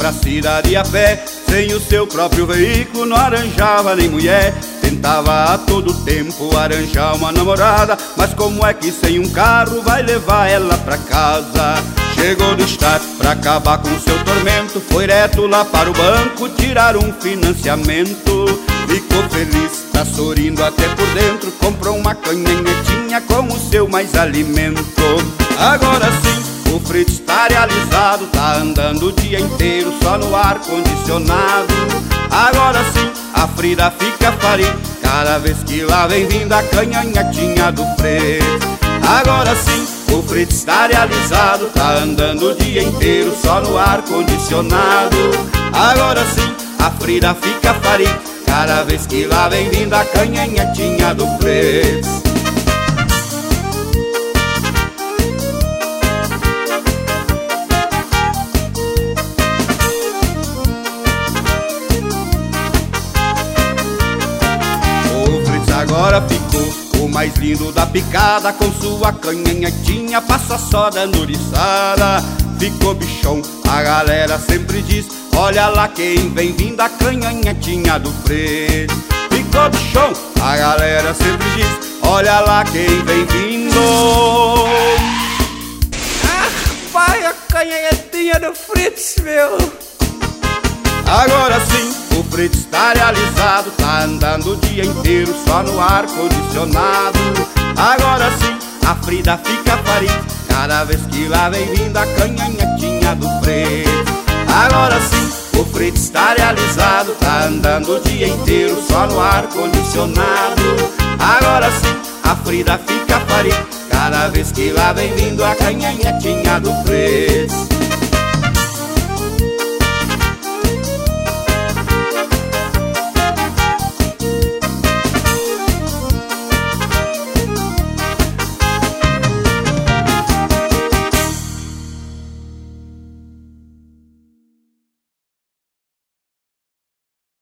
pra cidade a pé, sem o seu próprio veículo não arranjava nem mulher. Tentava a todo tempo arranjar uma namorada, mas como é que sem um carro vai levar ela pra casa? Chegou do estado pra acabar com seu tormento, foi reto lá para o banco tirar um financiamento. Ficou feliz, tá sorrindo até por dentro, comprou uma canhonetinha com o seu mais alimento. Agora sim, o Fritz está realizado, tá andando o dia inteiro só no ar-condicionado. Agora sim, a Frida fica farinha cada vez que lá vem vindo a canhonetinha do Fritz. Agora sim, o Fritz está realizado, tá andando o dia inteiro só no ar-condicionado. Agora sim, a Frida fica farinha cada vez que lá vem vindo a canhonetinha do Fritz. O Fritz agora ficou o mais lindo da picada, com sua canhonetinha passa só dando riçada. Ficou bichão, a galera sempre diz, olha lá quem vem vindo a canhonetinha do Fritz. Ficou bichão, a galera sempre diz, olha lá quem vem vindo. Ah, pai, a canhonetinha do Fritz, meu. Agora sim, o Fritz está realizado, tá andando o dia inteiro só no ar-condicionado. Agora sim, a Frida fica farinha cada vez que lá vem vindo a canhonetinha do Fritz. Agora sim, o Fritz está realizado, tá andando o dia inteiro só no ar-condicionado. Agora sim, a Frida fica farinha cada vez que lá vem vindo a canhonetinha do Fritz.